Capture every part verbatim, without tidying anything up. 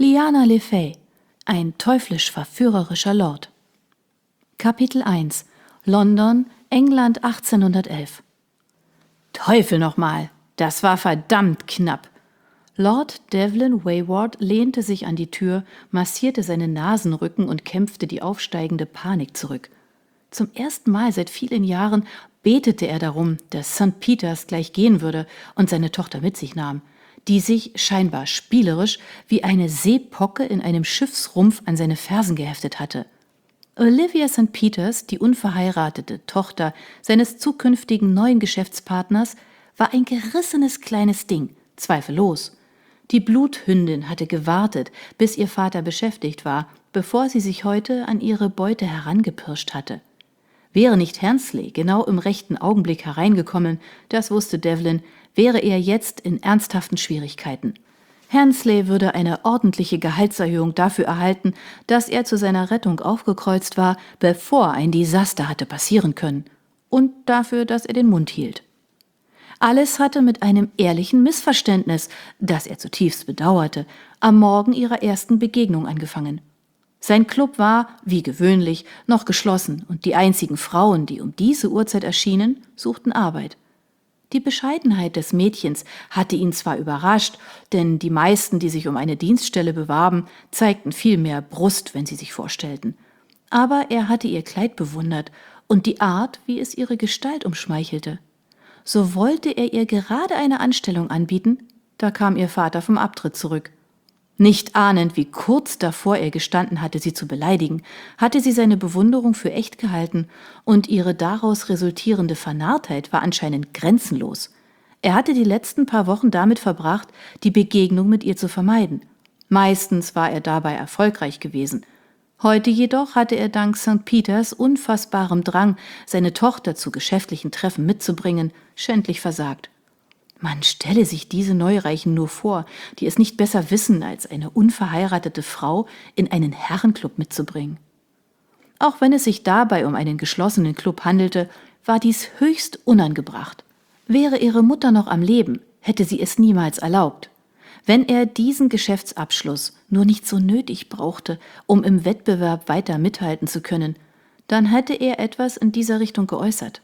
Lyanna Le Fay, ein teuflisch-verführerischer Lord. Kapitel eins. London, England achtzehnhundertelf. Teufel nochmal, das war verdammt knapp. Lord Devlin Wayward lehnte sich an die Tür, massierte seinen Nasenrücken und kämpfte die aufsteigende Panik zurück. Zum ersten Mal seit vielen Jahren betete er darum, dass Sankt Peters gleich gehen würde und seine Tochter mit sich nahm, die sich scheinbar spielerisch wie eine Seepocke in einem Schiffsrumpf an seine Fersen geheftet hatte. Olivia Sankt Peters, die unverheiratete Tochter seines zukünftigen neuen Geschäftspartners, war ein gerissenes kleines Ding, zweifellos. Die Bluthündin hatte gewartet, bis ihr Vater beschäftigt war, bevor sie sich heute an ihre Beute herangepirscht hatte. Wäre nicht Hernsley genau im rechten Augenblick hereingekommen, das wusste Devlin, wäre er jetzt in ernsthaften Schwierigkeiten. Hernsley würde eine ordentliche Gehaltserhöhung dafür erhalten, dass er zu seiner Rettung aufgekreuzt war, bevor ein Desaster hatte passieren können, und dafür, dass er den Mund hielt. Alles hatte mit einem ehrlichen Missverständnis, das er zutiefst bedauerte, am Morgen ihrer ersten Begegnung angefangen. Sein Club war, wie gewöhnlich, noch geschlossen und die einzigen Frauen, die um diese Uhrzeit erschienen, suchten Arbeit. Die Bescheidenheit des Mädchens hatte ihn zwar überrascht, denn die meisten, die sich um eine Dienststelle bewarben, zeigten viel mehr Brust, wenn sie sich vorstellten. Aber er hatte ihr Kleid bewundert und die Art, wie es ihre Gestalt umschmeichelte. So wollte er ihr gerade eine Anstellung anbieten, da kam ihr Vater vom Abtritt zurück. Nicht ahnend, wie kurz davor er gestanden hatte, sie zu beleidigen, hatte sie seine Bewunderung für echt gehalten und ihre daraus resultierende Vernarrtheit war anscheinend grenzenlos. Er hatte die letzten paar Wochen damit verbracht, die Begegnung mit ihr zu vermeiden. Meistens war er dabei erfolgreich gewesen. Heute jedoch hatte er dank Sankt Peters unfassbarem Drang, seine Tochter zu geschäftlichen Treffen mitzubringen, schändlich versagt. Man stelle sich diese Neureichen nur vor, die es nicht besser wissen, als eine unverheiratete Frau in einen Herrenclub mitzubringen. Auch wenn es sich dabei um einen geschlossenen Club handelte, war dies höchst unangebracht. Wäre ihre Mutter noch am Leben, hätte sie es niemals erlaubt. Wenn er diesen Geschäftsabschluss nur nicht so nötig brauchte, um im Wettbewerb weiter mithalten zu können, dann hätte er etwas in dieser Richtung geäußert.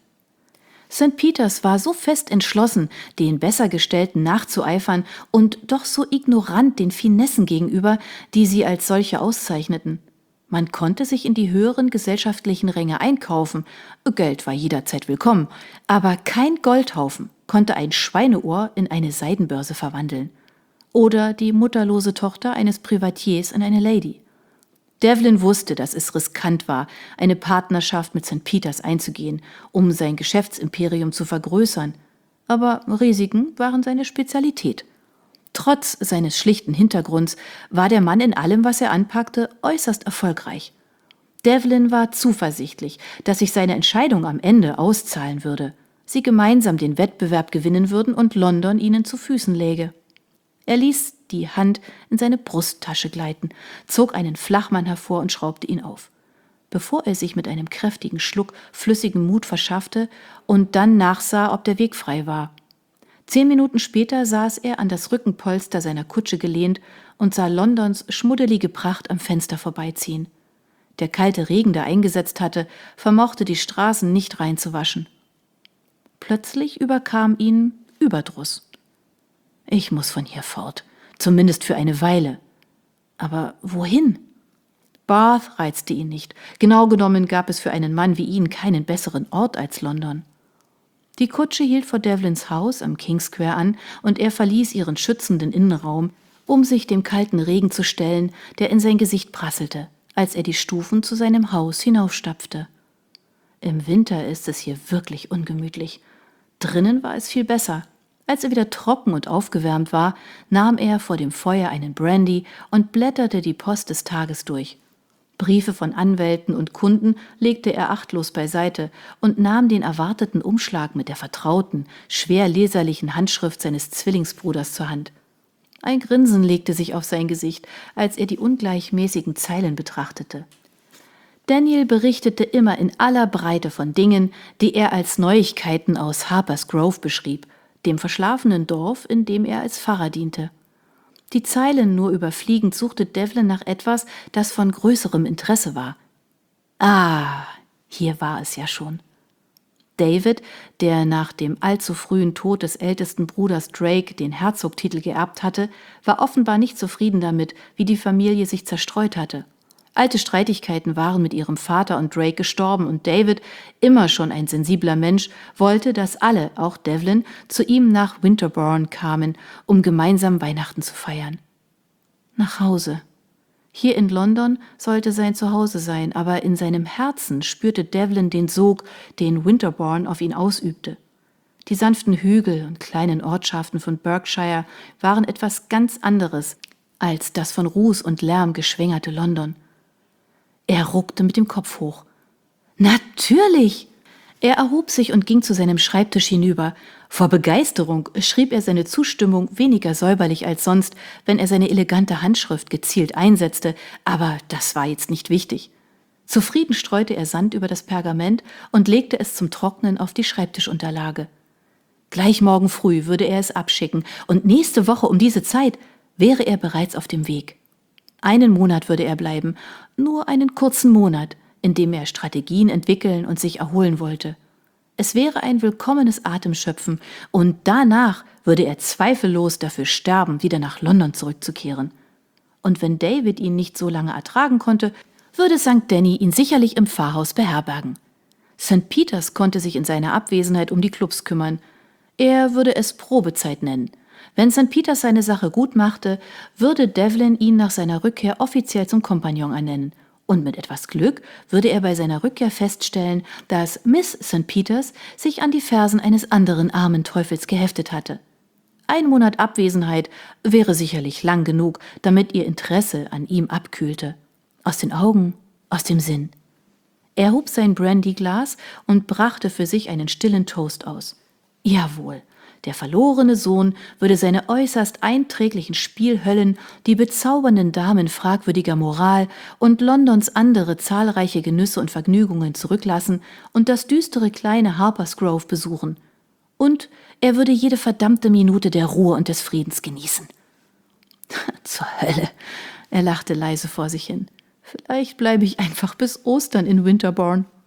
Sankt Peters war so fest entschlossen, den Bessergestellten nachzueifern und doch so ignorant den Finessen gegenüber, die sie als solche auszeichneten. Man konnte sich in die höheren gesellschaftlichen Ränge einkaufen, Geld war jederzeit willkommen, aber kein Goldhaufen konnte ein Schweineohr in eine Seidenbörse verwandeln. Oder die mutterlose Tochter eines Privatiers in eine Lady. Devlin wusste, dass es riskant war, eine Partnerschaft mit Sankt Peters einzugehen, um sein Geschäftsimperium zu vergrößern, aber Risiken waren seine Spezialität. Trotz seines schlichten Hintergrunds war der Mann in allem, was er anpackte, äußerst erfolgreich. Devlin war zuversichtlich, dass sich seine Entscheidung am Ende auszahlen würde, sie gemeinsam den Wettbewerb gewinnen würden und London ihnen zu Füßen läge. Er ließ die Hand in seine Brusttasche gleiten, zog einen Flachmann hervor und schraubte ihn auf. Bevor er sich mit einem kräftigen Schluck flüssigen Mut verschaffte und dann nachsah, ob der Weg frei war. Zehn Minuten später saß er an das Rückenpolster seiner Kutsche gelehnt und sah Londons schmuddelige Pracht am Fenster vorbeiziehen. Der kalte Regen, der eingesetzt hatte, vermochte die Straßen nicht reinzuwaschen. Plötzlich überkam ihn Überdruss. Ich muss von hier fort, zumindest für eine Weile. Aber wohin? Bath reizte ihn nicht. Genau genommen gab es für einen Mann wie ihn keinen besseren Ort als London. Die Kutsche hielt vor Devlins Haus am King Square an und er verließ ihren schützenden Innenraum, um sich dem kalten Regen zu stellen, der in sein Gesicht prasselte, als er die Stufen zu seinem Haus hinaufstapfte. Im Winter ist es hier wirklich ungemütlich. Drinnen war es viel besser. Als er wieder trocken und aufgewärmt war, nahm er vor dem Feuer einen Brandy und blätterte die Post des Tages durch. Briefe von Anwälten und Kunden legte er achtlos beiseite und nahm den erwarteten Umschlag mit der vertrauten, schwer leserlichen Handschrift seines Zwillingsbruders zur Hand. Ein Grinsen legte sich auf sein Gesicht, als er die ungleichmäßigen Zeilen betrachtete. Daniel berichtete immer in aller Breite von Dingen, die er als Neuigkeiten aus Harper's Grove beschrieb, dem verschlafenen Dorf, in dem er als Pfarrer diente. Die Zeilen nur überfliegend suchte Devlin nach etwas, das von größerem Interesse war. Ah, hier war es ja schon. David, der nach dem allzu frühen Tod des ältesten Bruders Drake den Herzogtitel geerbt hatte, war offenbar nicht zufrieden damit, wie die Familie sich zerstreut hatte. Alte Streitigkeiten waren mit ihrem Vater und Drake gestorben und David, immer schon ein sensibler Mensch, wollte, dass alle, auch Devlin, zu ihm nach Winterbourne kamen, um gemeinsam Weihnachten zu feiern. Nach Hause. Hier in London sollte sein Zuhause sein, aber in seinem Herzen spürte Devlin den Sog, den Winterbourne auf ihn ausübte. Die sanften Hügel und kleinen Ortschaften von Berkshire waren etwas ganz anderes als das von Ruß und Lärm geschwängerte London. Er ruckte mit dem Kopf hoch. Natürlich! Er erhob sich und ging zu seinem Schreibtisch hinüber. Vor Begeisterung schrieb er seine Zustimmung weniger säuberlich als sonst, wenn er seine elegante Handschrift gezielt einsetzte, aber das war jetzt nicht wichtig. Zufrieden streute er Sand über das Pergament und legte es zum Trocknen auf die Schreibtischunterlage. Gleich morgen früh würde er es abschicken und nächste Woche um diese Zeit wäre er bereits auf dem Weg. Einen Monat würde er bleiben, nur einen kurzen Monat, in dem er Strategien entwickeln und sich erholen wollte. Es wäre ein willkommenes Atemschöpfen und danach würde er zweifellos dafür sterben, wieder nach London zurückzukehren. Und wenn David ihn nicht so lange ertragen konnte, würde Sankt Denny ihn sicherlich im Pfarrhaus beherbergen. Sankt Peters konnte sich in seiner Abwesenheit um die Clubs kümmern. Er würde es Probezeit nennen. Wenn Sankt Peters seine Sache gut machte, würde Devlin ihn nach seiner Rückkehr offiziell zum Kompagnon ernennen. Und mit etwas Glück würde er bei seiner Rückkehr feststellen, dass Miss Sankt Peters sich an die Fersen eines anderen armen Teufels geheftet hatte. Ein Monat Abwesenheit wäre sicherlich lang genug, damit ihr Interesse an ihm abkühlte. Aus den Augen, aus dem Sinn. Er hob sein Brandyglas und brachte für sich einen stillen Toast aus. Jawohl. Der verlorene Sohn würde seine äußerst einträglichen Spielhöllen, die bezaubernden Damen fragwürdiger Moral und Londons andere zahlreiche Genüsse und Vergnügungen zurücklassen und das düstere kleine Harper's Grove besuchen. Und er würde jede verdammte Minute der Ruhe und des Friedens genießen. Zur Hölle, er lachte leise vor sich hin. Vielleicht bleibe ich einfach bis Ostern in Winterbourne.